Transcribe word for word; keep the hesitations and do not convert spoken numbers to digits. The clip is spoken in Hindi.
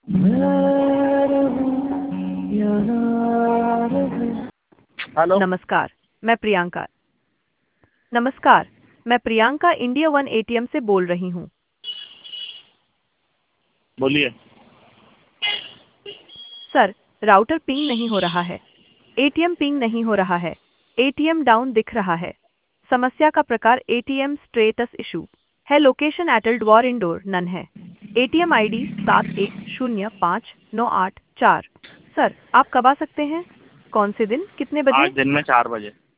हेलो। नमस्कार, मैं प्रियंका नमस्कार, मैं प्रियंका इंडिया वन एटीएम से बोल रही हूँ। बोलिए। सर, राउटर पिंग नहीं हो रहा है। एटीएम पिंग नहीं हो रहा है। एटीएम डाउन दिख रहा है। समस्या का प्रकार एटीएम स्टेटस इशू है। लोकेशन एटल्ड वॉर इंडोर नन है। एटीएम आईडी सात एक शून्य पाँच नौ आठ चार। सर, आप कब आ सकते हैं? कौन से दिन, कितने आज बजे? दिन में चार बजे।